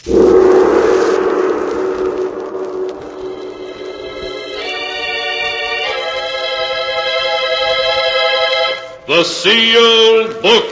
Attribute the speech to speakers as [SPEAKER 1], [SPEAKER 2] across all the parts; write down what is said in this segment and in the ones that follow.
[SPEAKER 1] The Sealed Book.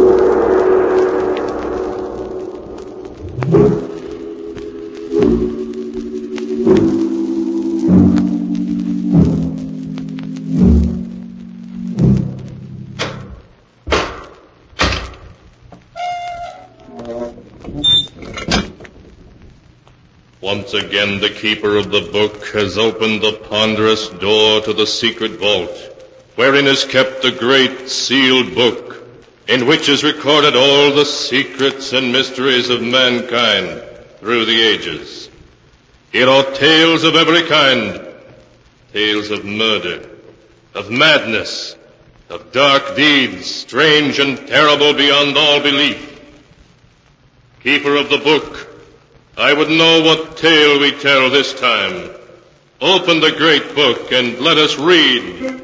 [SPEAKER 1] Once again, the keeper of the book has opened the ponderous door to the secret vault, wherein is kept the great sealed book, in which is recorded all the secrets and mysteries of mankind through the ages. Here are tales of every kind, tales of murder, of madness, of dark deeds, strange and terrible beyond all belief. Keeper of the book, I would know what tale we tell this time. Open the great book and let us read.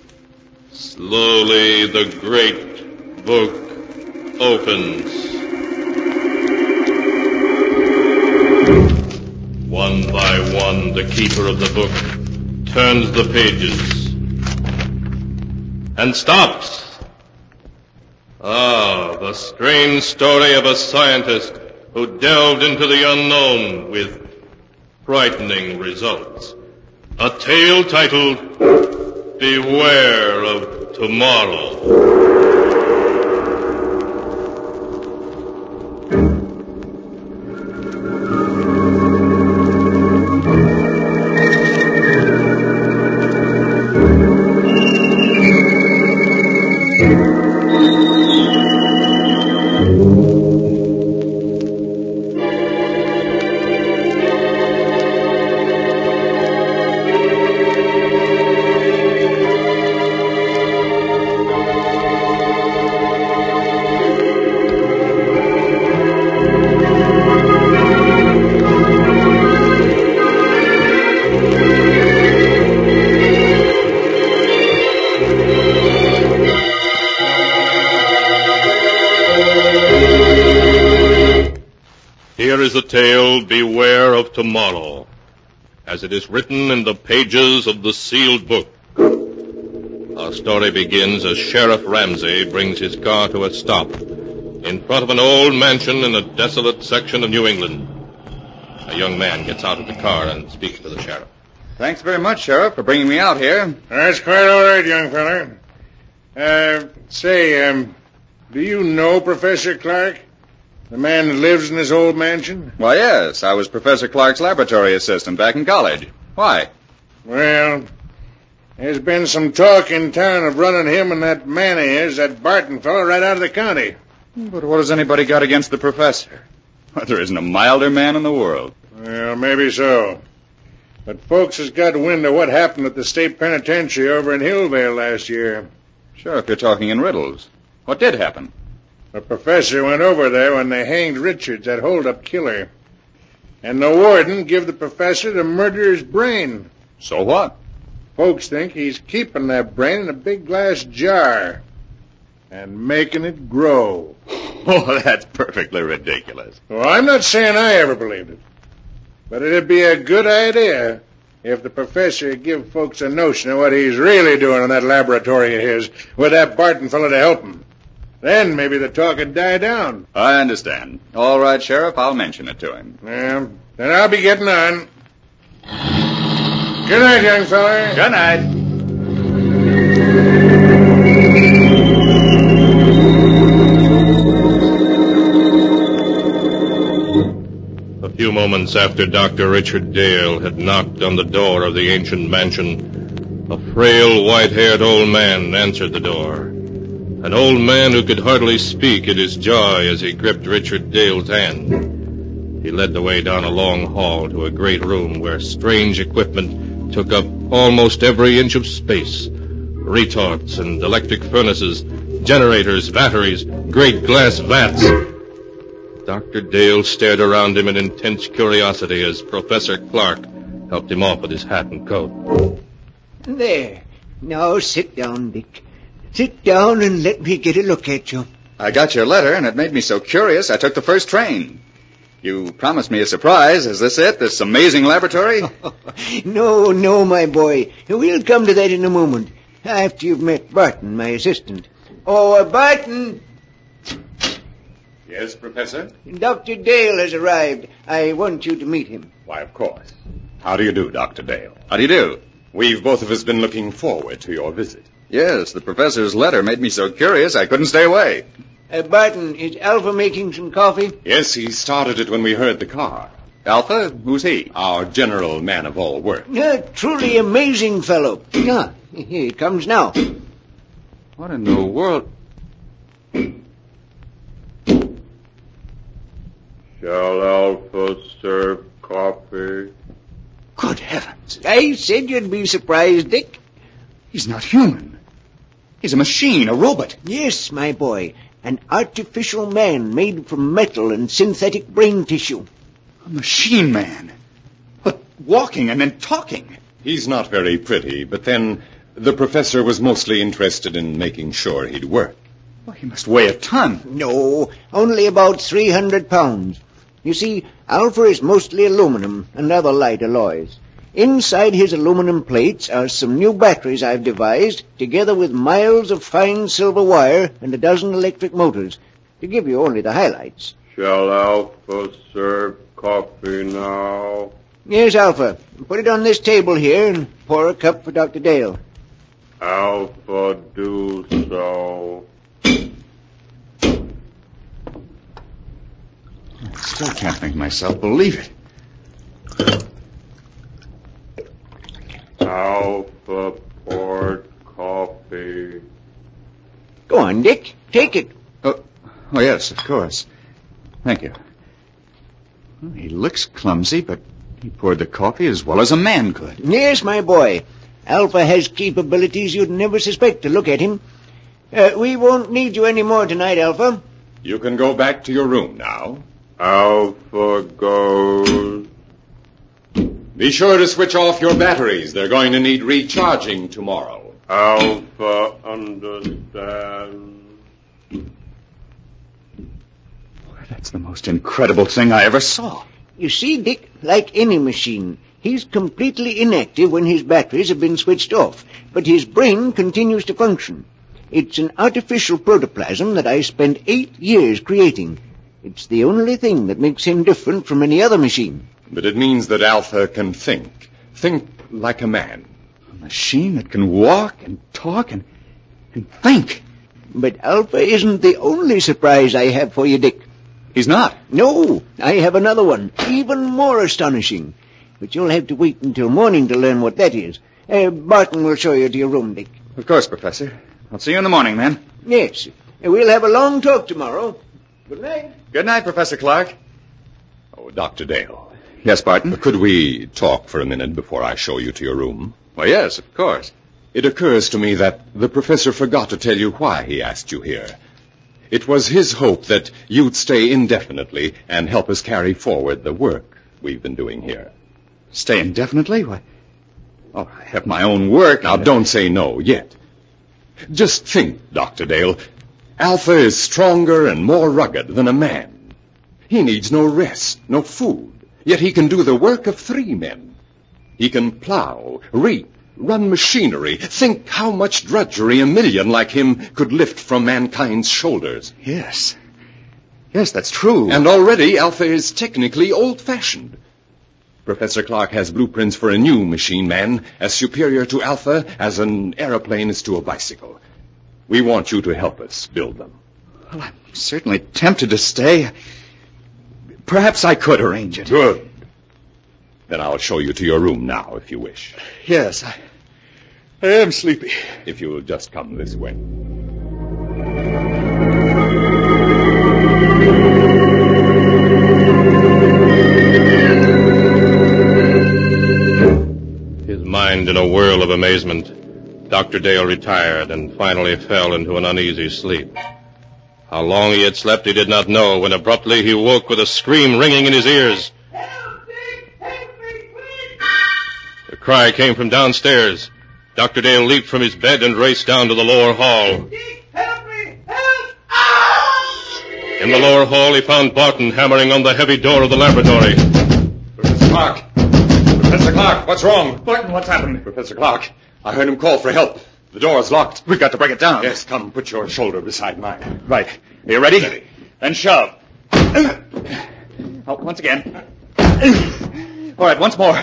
[SPEAKER 1] Slowly the great book opens. One by one, the keeper of the book turns the pages and stops. The strange story of a scientist who delved into the unknown with frightening results. A tale titled Beware of Tomorrow. Here is the tale, Beware of Tomorrow, as it is written in the pages of the sealed book. Our story begins as Sheriff Ramsey brings his car to a stop in front of an old mansion in a desolate section of New England. A young man gets out of the car and speaks to the sheriff.
[SPEAKER 2] Thanks very much, Sheriff, for bringing me out here.
[SPEAKER 3] That's quite all right, young feller. Do you know Professor Clark? The man that lives in this old mansion?
[SPEAKER 2] Why, yes. I was Professor Clark's laboratory assistant back in college. Why?
[SPEAKER 3] Well, there's been some talk in town of running him and that man of his, that Barton fellow, right out of the county.
[SPEAKER 2] But what has anybody got against the professor? Well, there isn't a milder man in the world.
[SPEAKER 3] Well, maybe so. But folks has got wind of what happened at the state penitentiary over in Hillvale last year.
[SPEAKER 2] Sure, if you're talking in riddles. What did happen?
[SPEAKER 3] The professor went over there when they hanged Richards, that hold-up killer. And the warden give the professor the murderer's brain.
[SPEAKER 2] So what?
[SPEAKER 3] Folks think he's keeping that brain in a big glass jar and making it grow.
[SPEAKER 2] Oh, that's perfectly ridiculous.
[SPEAKER 3] Well, I'm not saying I ever believed it. But it'd be a good idea if the professor give folks a notion of what he's really doing in that laboratory of his with that Barton fellow to help him. Then maybe the talk would die down.
[SPEAKER 2] I understand. All right, Sheriff, I'll mention it to him.
[SPEAKER 3] Yeah, then I'll be getting on. Good night, young feller.
[SPEAKER 2] Good night.
[SPEAKER 1] A few moments after Dr. Richard Dale had knocked on the door of the ancient mansion, a frail, white-haired old man answered the door. An old man who could hardly speak in his joy as he gripped Richard Dale's hand. He led the way down a long hall to a great room where strange equipment took up almost every inch of space. Retorts and electric furnaces, generators, batteries, great glass vats. Dr. Dale stared around him in intense curiosity as Professor Clark helped him off with his hat and coat.
[SPEAKER 4] There. Now sit down, Dick. Sit down and let me get a look at you.
[SPEAKER 2] I got your letter, and it made me so curious I took the first train. You promised me a surprise. Is this it? This amazing laboratory?
[SPEAKER 4] No, my boy. We'll come to that in a moment, after you've met Barton, my assistant. Oh, Barton!
[SPEAKER 5] Yes, Professor?
[SPEAKER 4] Dr. Dale has arrived. I want you to meet him.
[SPEAKER 5] Why, of course. How do you do, Dr. Dale?
[SPEAKER 2] How do you do?
[SPEAKER 5] We've both of us been looking forward to your visit.
[SPEAKER 2] Yes, the professor's letter made me so curious I couldn't stay away.
[SPEAKER 4] Barton, is Alpha making some coffee?
[SPEAKER 5] Yes, he started it when we heard the car.
[SPEAKER 2] Alpha? Who's he?
[SPEAKER 5] Our general man of all work.
[SPEAKER 4] Truly amazing fellow. Here he comes now.
[SPEAKER 2] What in the world?
[SPEAKER 1] Shall Alpha serve coffee?
[SPEAKER 2] Good heavens.
[SPEAKER 4] I said you'd be surprised, Dick.
[SPEAKER 2] He's not human. He's a machine, a robot.
[SPEAKER 4] Yes, my boy. An artificial man made from metal and synthetic brain tissue.
[SPEAKER 2] A machine man. But walking and then talking.
[SPEAKER 5] He's not very pretty, but then the professor was mostly interested in making sure he'd work.
[SPEAKER 2] Well, he must weigh a ton.
[SPEAKER 4] No, only about 300 pounds. You see, Alpha is mostly aluminum and other light alloys. Inside his aluminum plates are some new batteries I've devised, together with miles of fine silver wire and a dozen electric motors, to give you only the highlights.
[SPEAKER 1] Shall Alpha serve coffee now?
[SPEAKER 4] Yes, Alpha. Put it on this table here and pour a cup for Dr. Dale.
[SPEAKER 1] Alpha, do so.
[SPEAKER 2] I still can't make myself believe it.
[SPEAKER 1] Alpha poured coffee.
[SPEAKER 4] Go on, Dick. Take it.
[SPEAKER 2] Oh, yes, of course. Thank you. Well, he looks clumsy, but he poured the coffee as well as a man could.
[SPEAKER 4] Yes, my boy. Alpha has capabilities you'd never suspect to look at him. We won't need you any more tonight, Alpha.
[SPEAKER 5] You can go back to your room now.
[SPEAKER 1] Alpha goes.
[SPEAKER 5] Be sure to switch off your batteries. They're going to need recharging tomorrow.
[SPEAKER 1] Alpha understands.
[SPEAKER 2] That's the most incredible thing I ever saw.
[SPEAKER 4] You see, Dick, like any machine, he's completely inactive when his batteries have been switched off, but his brain continues to function. It's an artificial protoplasm that I spent 8 years creating. It's the only thing that makes him different from any other machine.
[SPEAKER 5] But it means that Alpha can think. Think like a man.
[SPEAKER 2] A machine that can walk and talk and think.
[SPEAKER 4] But Alpha isn't the only surprise I have for you, Dick.
[SPEAKER 2] He's not?
[SPEAKER 4] No, I have another one, even more astonishing. But you'll have to wait until morning to learn what that is. Barton will show you to your room, Dick.
[SPEAKER 2] Of course, Professor. I'll see you in the morning, then.
[SPEAKER 4] Yes. We'll have a long talk tomorrow. Good night.
[SPEAKER 2] Good night, Professor Clark.
[SPEAKER 5] Oh, Dr. Dale.
[SPEAKER 2] Yes, Barton?
[SPEAKER 5] Could we talk for a minute before I show you to your room?
[SPEAKER 2] Well, yes, of course.
[SPEAKER 5] It occurs to me that the professor forgot to tell you why he asked you here. It was his hope that you'd stay indefinitely and help us carry forward the work we've been doing here.
[SPEAKER 2] Stay indefinitely? Why? Oh, I have my own work.
[SPEAKER 5] Now, don't say no yet. Just think, Dr. Dale. Alpha is stronger and more rugged than a man. He needs no rest, no food, yet he can do the work of 3 men. He can plow, reap, run machinery. Think how much drudgery a million like him could lift from mankind's shoulders.
[SPEAKER 2] Yes. Yes, that's true.
[SPEAKER 5] And already Alpha is technically old-fashioned. Professor Clark has blueprints for a new machine man as superior to Alpha as an aeroplane is to a bicycle. We want you to help us build them.
[SPEAKER 2] Well, I'm certainly tempted to stay. Perhaps I could arrange it.
[SPEAKER 5] Good. Then I'll show you to your room now, if you wish.
[SPEAKER 2] Yes, I am sleepy.
[SPEAKER 5] If you'll just come this way. His mind in a whirl of amazement, Dr. Dale retired and finally fell into an uneasy sleep. How long he had slept he did not know when abruptly he woke with a scream ringing in his ears.
[SPEAKER 6] Help me! Help me, please!
[SPEAKER 1] The cry came from downstairs. Dr. Dale leaped from his bed and raced down to the lower hall.
[SPEAKER 6] Dick, help me! Help! Ah!
[SPEAKER 1] In the lower hall, he found Barton hammering on the heavy door of the laboratory.
[SPEAKER 5] Professor Clark! Professor Clark, what's wrong?
[SPEAKER 2] Barton, what's happened?
[SPEAKER 5] Professor Clark, I heard him call for help. The door is locked.
[SPEAKER 2] We've got to break it down.
[SPEAKER 5] Yes, come, put your shoulder beside mine.
[SPEAKER 2] Right. Are you ready?
[SPEAKER 5] Ready.
[SPEAKER 2] Then shove. Once again. All right, once more.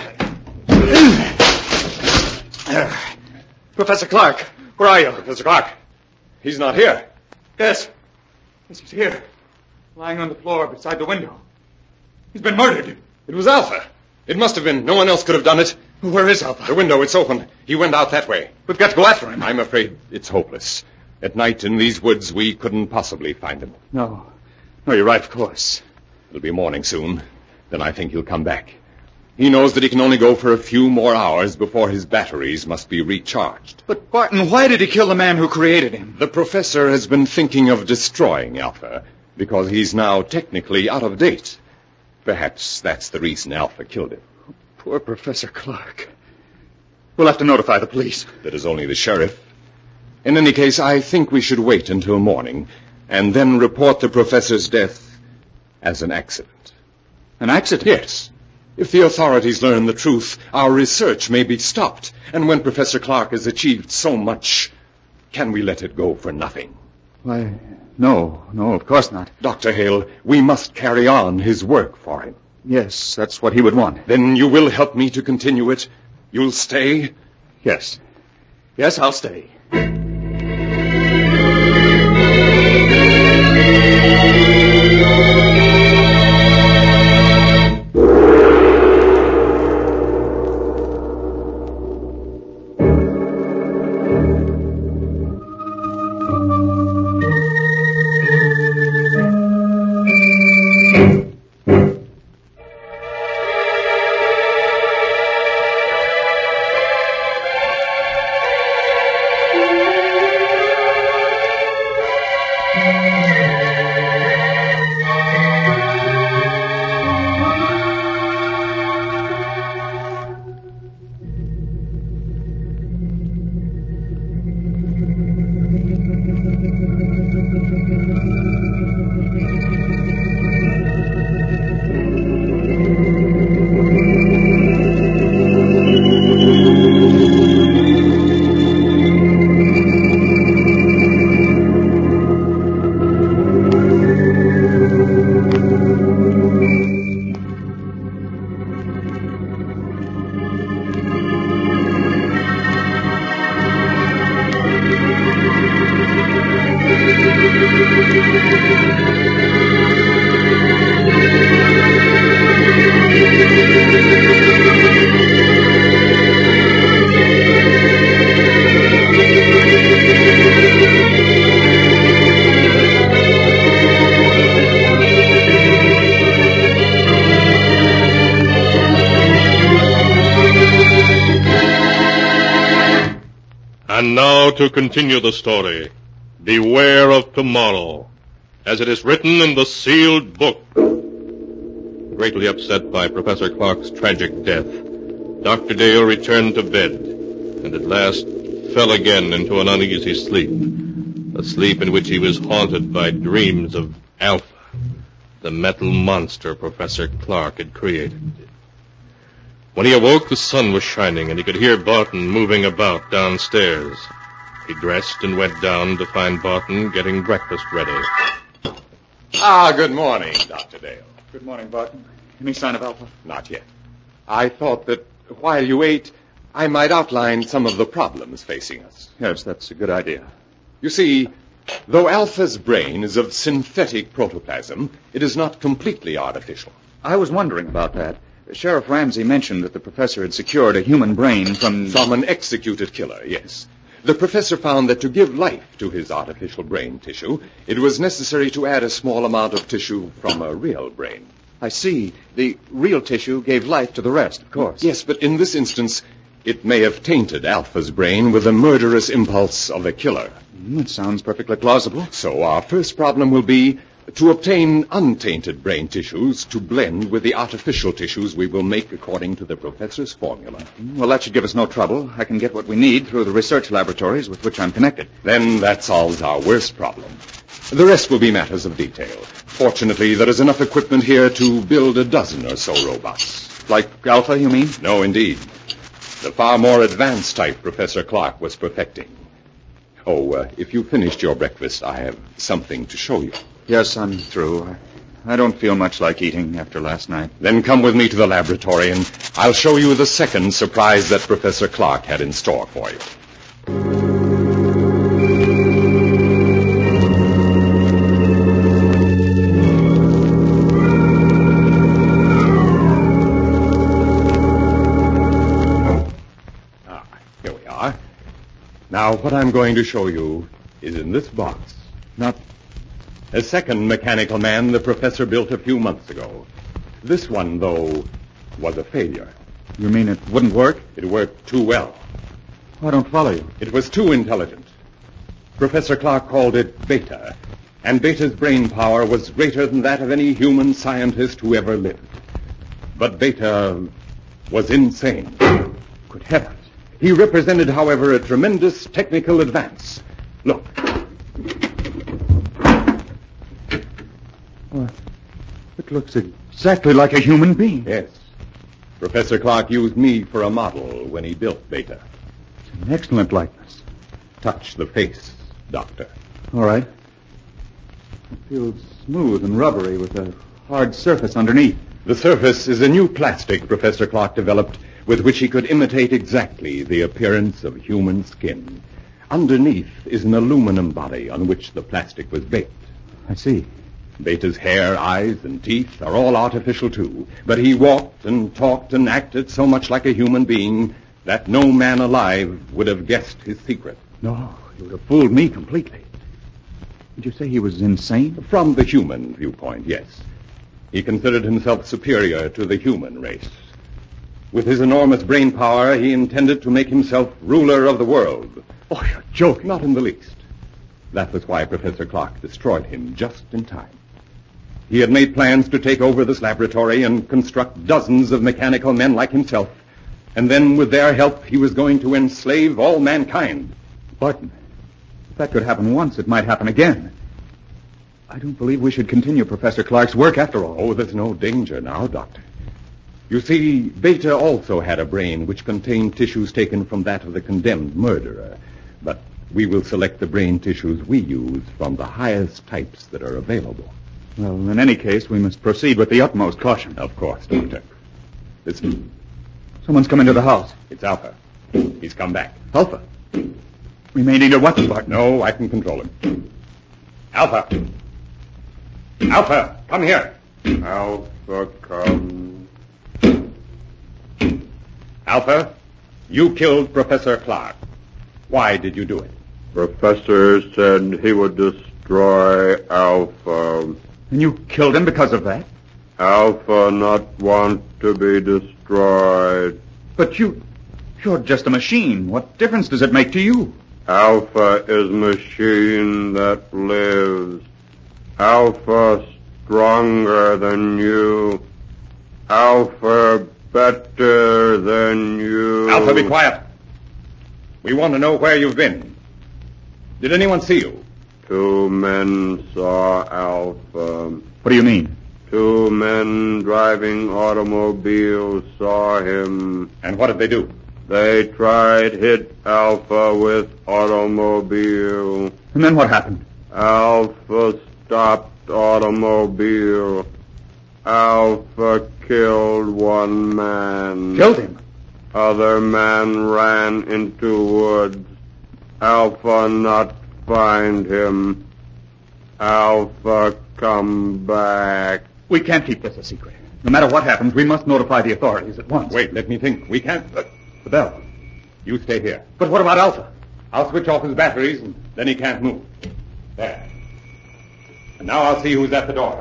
[SPEAKER 2] Professor Clark, where are you?
[SPEAKER 5] Professor Clark, he's not here.
[SPEAKER 2] Yes. Yes, he's here. Lying on the floor beside the window. He's been murdered.
[SPEAKER 5] It was Alpha. It must have been. No one else could have done it.
[SPEAKER 2] Where is Alpha?
[SPEAKER 5] The window, it's open. He went out that way.
[SPEAKER 2] We've got to go after him.
[SPEAKER 5] I'm afraid it's hopeless. At night in these woods, we couldn't possibly find him.
[SPEAKER 2] No, you're right, of course.
[SPEAKER 5] It'll be morning soon. Then I think he'll come back. He knows that he can only go for a few more hours before his batteries must be recharged.
[SPEAKER 2] But, Barton, why did he kill the man who created him?
[SPEAKER 5] The professor has been thinking of destroying Alpha because he's now technically out of date. Perhaps that's the reason Alpha killed him.
[SPEAKER 2] Poor Professor Clark. We'll have to notify the police.
[SPEAKER 5] That is only the sheriff. In any case, I think we should wait until morning and then report the professor's death as an accident.
[SPEAKER 2] An accident?
[SPEAKER 5] Yes. If the authorities learn the truth, our research may be stopped. And when Professor Clark has achieved so much, can we let it go for nothing?
[SPEAKER 2] Why, no, of course not.
[SPEAKER 5] Dr. Hale, we must carry on his work for him.
[SPEAKER 2] Yes, that's what he would want.
[SPEAKER 5] Then you will help me to continue it? You'll stay?
[SPEAKER 2] Yes. Yes, I'll stay.
[SPEAKER 1] And now to continue the story. Beware of tomorrow, as it is written in the sealed book. Greatly upset by Professor Clark's tragic death, Dr. Dale returned to bed, and at last fell again into an uneasy sleep, a sleep in which he was haunted by dreams of Alpha, the metal monster Professor Clark had created. When he awoke, the sun was shining, and he could hear Barton moving about downstairs. He dressed and went down to find Barton getting breakfast ready.
[SPEAKER 5] Good morning, Dr. Dale.
[SPEAKER 2] Good morning, Barton. Any sign of Alpha?
[SPEAKER 5] Not yet. I thought that while you ate, I might outline some of the problems facing us.
[SPEAKER 2] Yes, that's a good idea.
[SPEAKER 5] You see, though Alpha's brain is of synthetic protoplasm, it is not completely artificial.
[SPEAKER 2] I was wondering about that. Sheriff Ramsey mentioned that the professor had secured a human brain from
[SPEAKER 5] an executed killer, yes. The professor found that to give life to his artificial brain tissue, it was necessary to add a small amount of tissue from a real brain.
[SPEAKER 2] I see. The real tissue gave life to the rest, of course.
[SPEAKER 5] Yes, but in this instance, it may have tainted Alpha's brain with the murderous impulse of a killer.
[SPEAKER 2] It sounds perfectly plausible.
[SPEAKER 5] So our first problem will be, to obtain untainted brain tissues to blend with the artificial tissues we will make according to the professor's formula.
[SPEAKER 2] Well, that should give us no trouble. I can get what we need through the research laboratories with which I'm connected.
[SPEAKER 5] Then that solves our worst problem. The rest will be matters of detail. Fortunately, there is enough equipment here to build a dozen or so robots.
[SPEAKER 2] Like Alpha, you mean?
[SPEAKER 5] No, indeed. The far more advanced type Professor Clark was perfecting. Oh, if you finished your breakfast, I have something to show you.
[SPEAKER 2] Yes, I'm through. I don't feel much like eating after last night.
[SPEAKER 5] Then come with me to the laboratory, and I'll show you the second surprise that Professor Clark had in store for you. Here we are. Now, what I'm going to show you is in this box.
[SPEAKER 2] Not...
[SPEAKER 5] A second mechanical man the professor built a few months ago. This one, though, was a failure.
[SPEAKER 2] You mean it wouldn't work?
[SPEAKER 5] It worked too well.
[SPEAKER 2] I don't follow you.
[SPEAKER 5] It was too intelligent. Professor Clark called it Beta, and Beta's brain power was greater than that of any human scientist who ever lived. But Beta was insane.
[SPEAKER 2] Good heavens.
[SPEAKER 5] He represented, however, a tremendous technical advance. Look.
[SPEAKER 2] It looks exactly like a human being.
[SPEAKER 5] Yes. Professor Clark used me for a model when he built Beta.
[SPEAKER 2] It's an excellent likeness.
[SPEAKER 5] Touch the face, Doctor.
[SPEAKER 2] All right. It feels smooth and rubbery with a hard surface underneath.
[SPEAKER 5] The surface is a new plastic Professor Clark developed with which he could imitate exactly the appearance of human skin. Underneath is an aluminum body on which the plastic was baked.
[SPEAKER 2] I see.
[SPEAKER 5] Beta's hair, eyes, and teeth are all artificial, too. But he walked and talked and acted so much like a human being that no man alive would have guessed his secret.
[SPEAKER 2] No, you would have fooled me completely. Did you say he was insane?
[SPEAKER 5] From the human viewpoint, yes. He considered himself superior to the human race. With his enormous brain power, he intended to make himself ruler of the world.
[SPEAKER 2] Oh, you're joking.
[SPEAKER 5] Not in the least. That was why Professor Clark destroyed him just in time. He had made plans to take over this laboratory and construct dozens of mechanical men like himself. And then, with their help, he was going to enslave all mankind.
[SPEAKER 2] But if that could happen once, it might happen again. I don't believe we should continue Professor Clark's work after all.
[SPEAKER 5] Oh, there's no danger now, Doctor. You see, Beta also had a brain which contained tissues taken from that of the condemned murderer. But we will select the brain tissues we use from the highest types that are available.
[SPEAKER 2] Well, in any case, we must proceed with the utmost caution.
[SPEAKER 5] Of course, Doctor. Listen.
[SPEAKER 2] Someone's come into the house.
[SPEAKER 5] It's Alpha. He's come back.
[SPEAKER 2] Alpha? We may need a weapon, Bart.
[SPEAKER 5] No, I can control him. Alpha! Alpha, come here.
[SPEAKER 3] Alpha, come.
[SPEAKER 5] Alpha, you killed Professor Clark. Why did you do it?
[SPEAKER 3] Professor said he would destroy Alpha.
[SPEAKER 2] And you killed him because of that?
[SPEAKER 3] Alpha not want to be destroyed.
[SPEAKER 2] But you're just a machine. What difference does it make to you?
[SPEAKER 3] Alpha is machine that lives. Alpha stronger than you. Alpha better than you.
[SPEAKER 5] Alpha, be quiet. We want to know where you've been. Did anyone see you?
[SPEAKER 3] 2 men saw Alpha.
[SPEAKER 2] What do you mean?
[SPEAKER 3] 2 men driving automobiles saw him.
[SPEAKER 5] And what did they do?
[SPEAKER 3] They tried hit Alpha with automobile.
[SPEAKER 2] And then what happened?
[SPEAKER 3] Alpha stopped automobile. Alpha killed 1 man.
[SPEAKER 2] Killed him?
[SPEAKER 3] Other man ran into woods. Alpha not find him. Alpha come back.
[SPEAKER 2] We can't keep this a secret. No matter what happens, we must notify the authorities at once.
[SPEAKER 5] Wait, let me think. We can't...
[SPEAKER 2] The bell.
[SPEAKER 5] You stay here.
[SPEAKER 2] But what about Alpha?
[SPEAKER 5] I'll switch off his batteries, and then he can't move. There. And now I'll see who's at the door.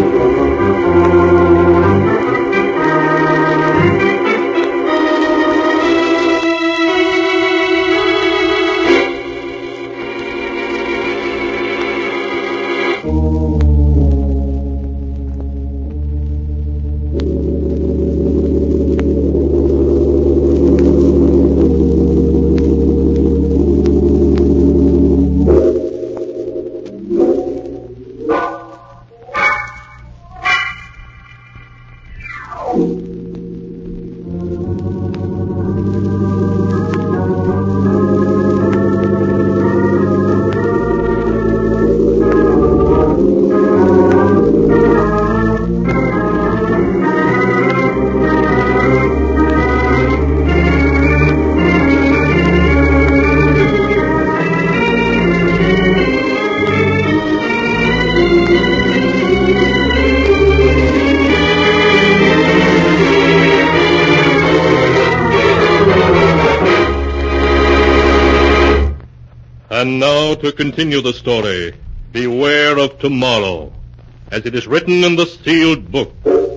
[SPEAKER 1] And now to continue the story. Beware of tomorrow, as it is written in the sealed book.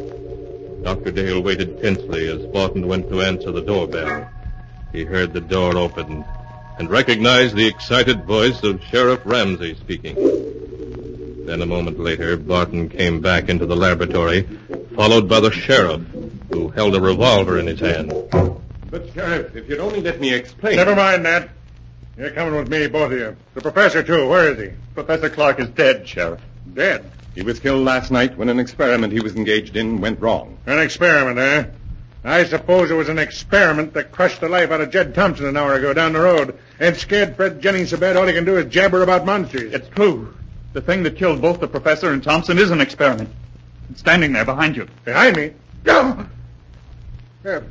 [SPEAKER 1] Dr. Dale waited tensely as Barton went to answer the doorbell. He heard the door open and recognized the excited voice of Sheriff Ramsey speaking. Then a moment later, Barton came back into the laboratory, followed by the sheriff, who held a revolver in his hand.
[SPEAKER 5] But, Sheriff, if you'd only let me explain...
[SPEAKER 3] Never mind that. You're coming with me, both of you. The professor, too. Where is he?
[SPEAKER 5] Professor Clark is dead, Sheriff.
[SPEAKER 3] Dead?
[SPEAKER 5] He was killed last night when an experiment he was engaged in went wrong.
[SPEAKER 3] An experiment, eh? I suppose it was an experiment that crushed the life out of Jed Thompson an hour ago down the road and scared Fred Jennings so bad all he can do is jabber about monsters.
[SPEAKER 7] It's true. The thing that killed both the professor and Thompson is an experiment. It's standing there behind you.
[SPEAKER 3] Behind me? Go! Yeah.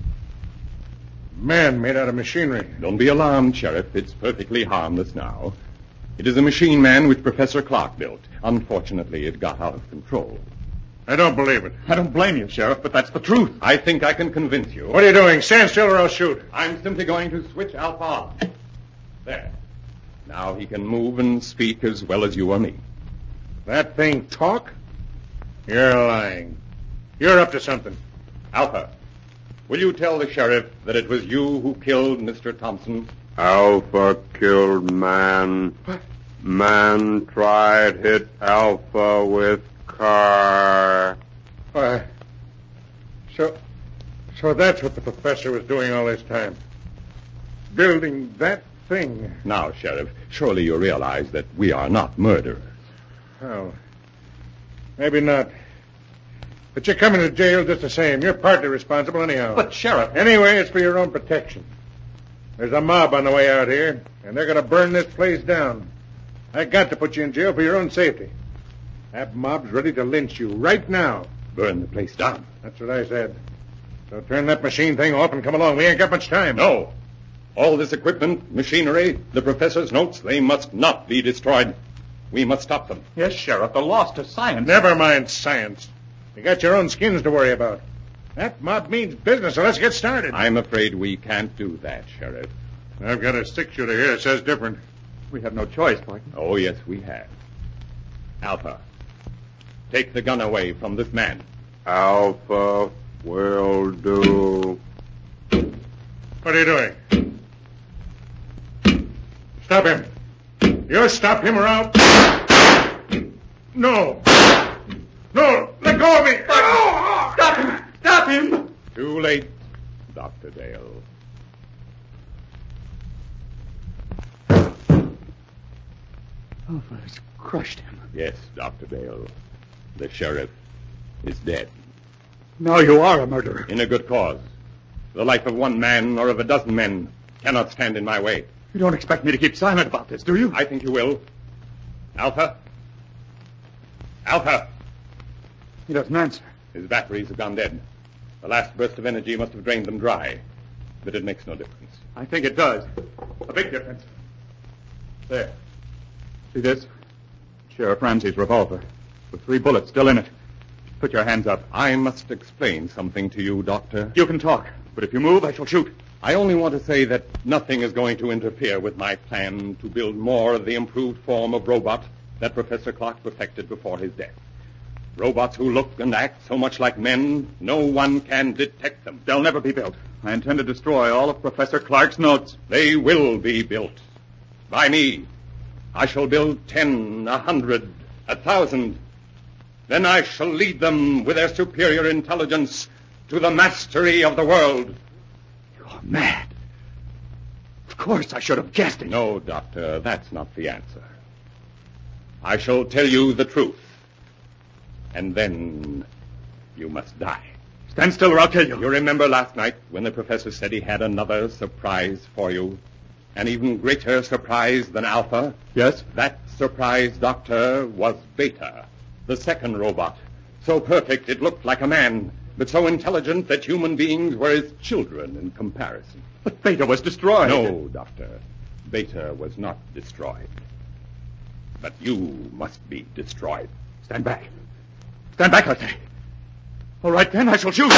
[SPEAKER 3] Man made out of machinery.
[SPEAKER 5] Don't be alarmed, Sheriff. It's perfectly harmless now. It is a machine man which Professor Clark built. Unfortunately, it got out of control.
[SPEAKER 3] I don't believe it.
[SPEAKER 7] I don't blame you, Sheriff, but that's the truth.
[SPEAKER 5] I think I can convince you.
[SPEAKER 3] What are you doing? Stand still or I'll shoot.
[SPEAKER 5] I'm simply going to switch Alpha on. There. Now he can move and speak as well as you or me.
[SPEAKER 3] That thing talk? You're lying. You're up to something.
[SPEAKER 5] Alpha, will you tell the sheriff that it was you who killed Mr. Thompson?
[SPEAKER 8] Alpha killed man.
[SPEAKER 3] What?
[SPEAKER 8] Man tried hit Alpha with car.
[SPEAKER 3] Why, so that's what the professor was doing all this time. Building that thing.
[SPEAKER 5] Now, Sheriff, surely you realize that we are not murderers.
[SPEAKER 3] Oh, maybe not. But you're coming to jail just the same. You're partly responsible anyhow.
[SPEAKER 7] But, Sheriff...
[SPEAKER 3] Anyway, it's for your own protection. There's a mob on the way out here, and they're going to burn this place down. I got to put you in jail for your own safety. That mob's ready to lynch you right now.
[SPEAKER 5] Burn the place down.
[SPEAKER 3] That's what I said. So turn that machine thing off and come along. We ain't got much time.
[SPEAKER 5] No. All this equipment, machinery, the professor's notes, they must not be destroyed. We must stop them.
[SPEAKER 7] Yes, Sheriff, they're lost to science.
[SPEAKER 3] Never mind science. You got your own skins to worry about. That mob means business, so let's get started.
[SPEAKER 5] I'm afraid we can't do that, Sheriff.
[SPEAKER 3] I've got a six-shooter here that says different.
[SPEAKER 7] We have no choice, Barton.
[SPEAKER 5] Oh, yes, we have. Alpha, take the gun away from this man.
[SPEAKER 8] Alpha will do.
[SPEAKER 3] What are you doing? Stop him. You stop him or I'll... No. No, let go of me.
[SPEAKER 7] Stop him! Stop him!
[SPEAKER 5] Too late, Dr. Dale.
[SPEAKER 7] Alpha has crushed him.
[SPEAKER 5] Yes, Dr. Dale. The sheriff is dead.
[SPEAKER 7] Now you are a murderer.
[SPEAKER 5] In a good cause. The life of one man or of a dozen men cannot stand in my way.
[SPEAKER 7] You don't expect me to keep silent about this, do you?
[SPEAKER 5] I think you will. Alpha? Alpha!
[SPEAKER 7] He doesn't answer.
[SPEAKER 5] His batteries have gone dead. The last burst of energy must have drained them dry. But it makes no difference.
[SPEAKER 7] I think it does. A big difference. There. See this? Sheriff Ramsey's revolver. With 3 bullets still in it. Put your hands up.
[SPEAKER 5] I must explain something to you, Doctor.
[SPEAKER 7] You can talk, but if you move, I shall shoot.
[SPEAKER 5] I only want to say that nothing is going to interfere with my plan to build more of the improved form of robot that Professor Clark perfected before his death. Robots who look and act so much like men, no one can detect them.
[SPEAKER 7] They'll never be built. I intend to destroy all of Professor Clark's notes.
[SPEAKER 5] They will be built. By me. I shall build 10, 100, 1,000. Then I shall lead them with their superior intelligence to the mastery of the world.
[SPEAKER 7] You're mad. Of course, I should have guessed it.
[SPEAKER 5] No, Doctor, that's not the answer. I shall tell you the truth. And then you must die.
[SPEAKER 7] Stand still or I'll kill you.
[SPEAKER 5] You remember last night when the professor said he had another surprise for you? An even greater surprise than Alpha?
[SPEAKER 7] Yes?
[SPEAKER 5] That surprise, Doctor, was Beta, the second robot. So perfect it looked like a man, but so intelligent that human beings were his children in comparison.
[SPEAKER 7] But Beta was destroyed.
[SPEAKER 5] No, Doctor. Beta was not destroyed. But you must be destroyed.
[SPEAKER 7] Stand back. Stand back, I say. All right, then, I shall shoot.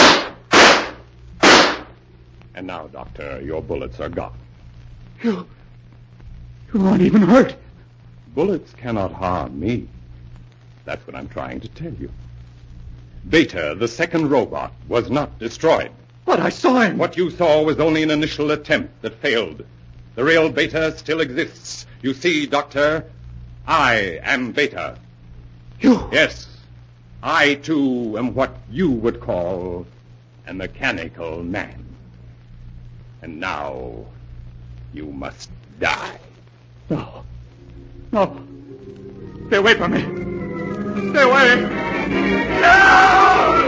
[SPEAKER 5] And now, Doctor, your bullets are gone.
[SPEAKER 7] You aren't even hurt.
[SPEAKER 5] Bullets cannot harm me. That's what I'm trying to tell you. Beta, the second robot, was not destroyed.
[SPEAKER 7] But I saw him.
[SPEAKER 5] What you saw was only an initial attempt that failed. The real Beta still exists. You see, Doctor, I am Beta.
[SPEAKER 7] You?
[SPEAKER 5] Yes. I, too, am what you would call a mechanical man. And now, you must die.
[SPEAKER 7] No. No. Stay away from me. Stay away. No!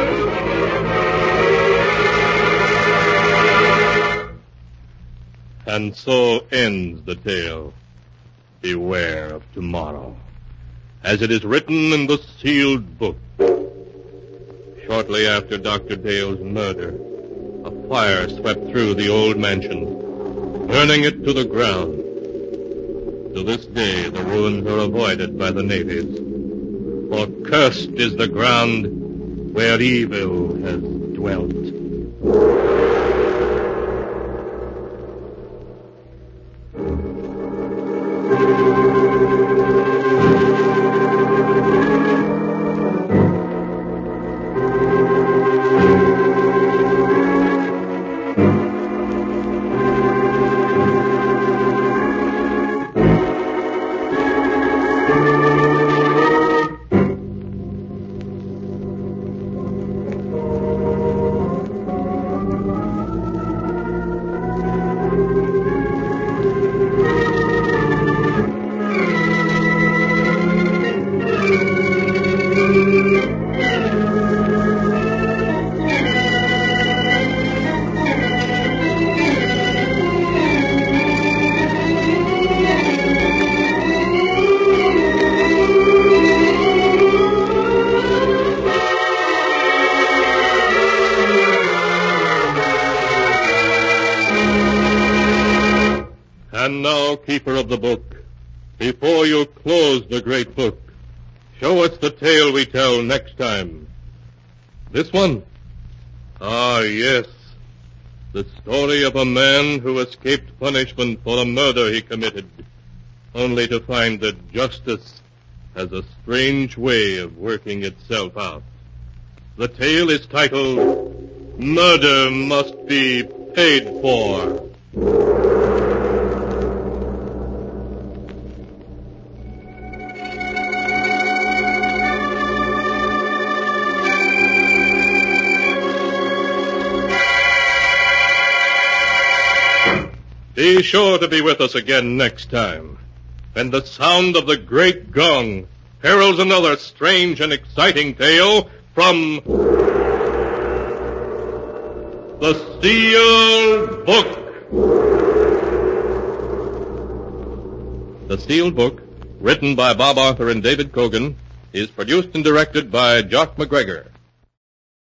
[SPEAKER 1] And so ends the tale. Beware of tomorrow, as it is written in the sealed book. Shortly after Dr. Dale's murder, a fire swept through the old mansion, burning it to the ground. To this day, the ruins are avoided by the natives, for cursed is the ground where evil has dwelt. And now, keeper of the book, before you close the great book, show us the tale we tell next time. This one? Ah, yes. The story of a man who escaped punishment for a murder he committed, only to find that justice has a strange way of working itself out. The tale is titled, Murder Must Be Paid For. Be sure to be with us again next time, when the sound of the great gong heralds another strange and exciting tale from The Sealed Book. The Sealed Book, written by Bob Arthur and David Cogan, is produced and directed by Jock McGregor.